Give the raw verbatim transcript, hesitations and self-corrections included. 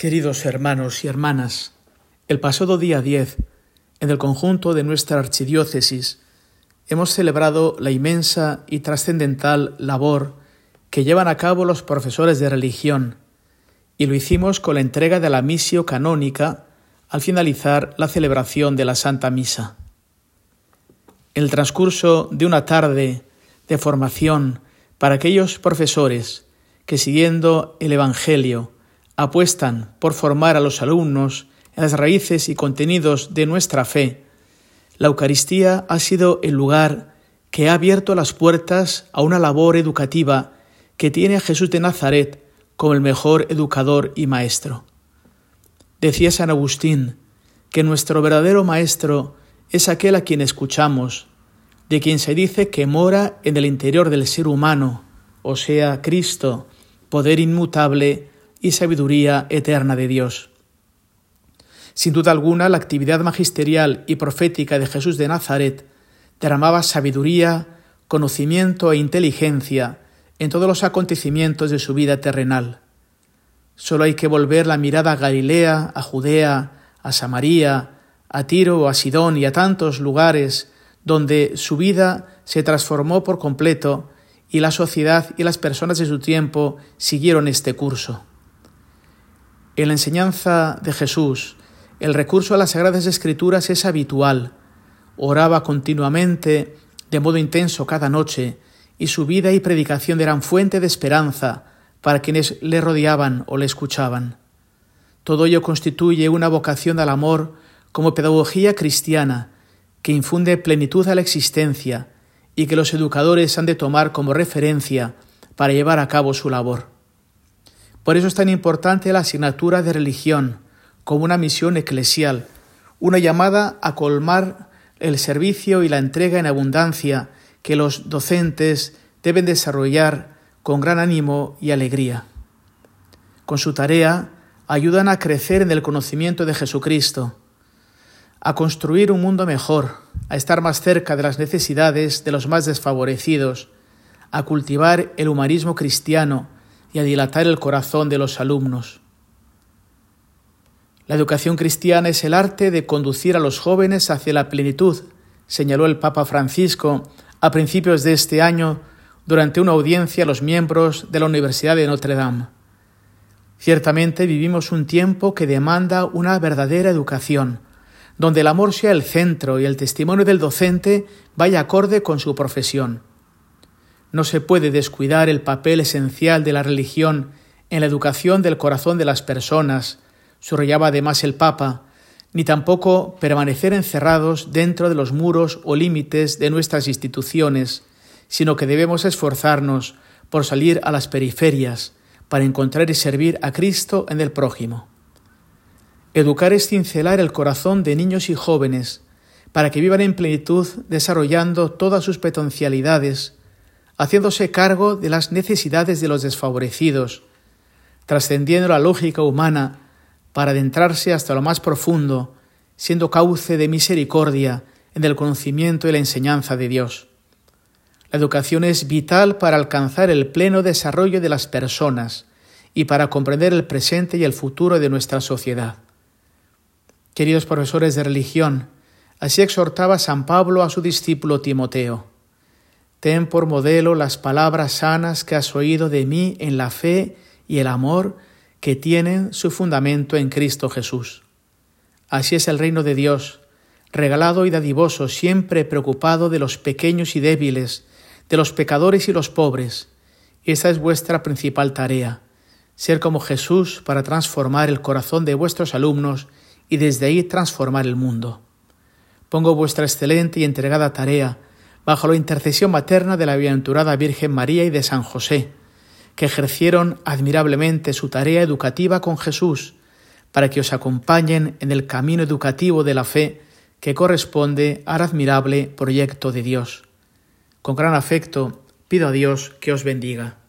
Queridos hermanos y hermanas, el pasado día diez, en el conjunto de nuestra archidiócesis, hemos celebrado la inmensa y trascendental labor que llevan a cabo los profesores de religión, y lo hicimos con la entrega de la missio canónica al finalizar la celebración de la Santa Misa. En el transcurso de una tarde de formación para aquellos profesores que, siguiendo el Evangelio, apuestan por formar a los alumnos en las raíces y contenidos de nuestra fe, la Eucaristía ha sido el lugar que ha abierto las puertas a una labor educativa que tiene a Jesús de Nazaret como el mejor educador y maestro. Decía San Agustín que nuestro verdadero maestro es aquel a quien escuchamos, de quien se dice que mora en el interior del ser humano, o sea, Cristo, poder inmutable y sabiduría eterna de Dios. Sin duda alguna, la actividad magisterial y profética de Jesús de Nazaret derramaba sabiduría, conocimiento e inteligencia en todos los acontecimientos de su vida terrenal. Solo hay que volver la mirada a Galilea, a Judea, a Samaria, a Tiro o a Sidón y a tantos lugares donde su vida se transformó por completo y la sociedad y las personas de su tiempo siguieron este curso. En la enseñanza de Jesús, el recurso a las Sagradas Escrituras es habitual. Oraba continuamente, de modo intenso cada noche, y su vida y predicación eran fuente de esperanza para quienes le rodeaban o le escuchaban. Todo ello constituye una vocación al amor como pedagogía cristiana que infunde plenitud a la existencia y que los educadores han de tomar como referencia para llevar a cabo su labor. Por eso es tan importante la asignatura de religión como una misión eclesial, una llamada a colmar el servicio y la entrega en abundancia que los docentes deben desarrollar con gran ánimo y alegría. Con su tarea ayudan a crecer en el conocimiento de Jesucristo, a construir un mundo mejor, a estar más cerca de las necesidades de los más desfavorecidos, a cultivar el humanismo cristiano y a dilatar el corazón de los alumnos. La educación cristiana es el arte de conducir a los jóvenes hacia la plenitud, señaló el Papa Francisco a principios de este año durante una audiencia a los miembros de la Universidad de Notre Dame. Ciertamente vivimos un tiempo que demanda una verdadera educación, donde el amor sea el centro y el testimonio del docente vaya acorde con su profesión. No se puede descuidar el papel esencial de la religión en la educación del corazón de las personas, subrayaba además el Papa, ni tampoco permanecer encerrados dentro de los muros o límites de nuestras instituciones, sino que debemos esforzarnos por salir a las periferias para encontrar y servir a Cristo en el prójimo. Educar es cincelar el corazón de niños y jóvenes para que vivan en plenitud desarrollando todas sus potencialidades, haciéndose cargo de las necesidades de los desfavorecidos, trascendiendo la lógica humana para adentrarse hasta lo más profundo, siendo cauce de misericordia en el conocimiento y la enseñanza de Dios. La educación es vital para alcanzar el pleno desarrollo de las personas y para comprender el presente y el futuro de nuestra sociedad. Queridos profesores de religión, así exhortaba San Pablo a su discípulo Timoteo: ten por modelo las palabras sanas que has oído de mí en la fe y el amor que tienen su fundamento en Cristo Jesús. Así es el reino de Dios, regalado y dadivoso, siempre preocupado de los pequeños y débiles, de los pecadores y los pobres. Esa es vuestra principal tarea, ser como Jesús para transformar el corazón de vuestros alumnos y desde ahí transformar el mundo. Pongo vuestra excelente y entregada tarea bajo la intercesión materna de la bienaventurada Virgen María y de San José, que ejercieron admirablemente su tarea educativa con Jesús, para que os acompañen en el camino educativo de la fe que corresponde al admirable proyecto de Dios. Con gran afecto pido a Dios que os bendiga.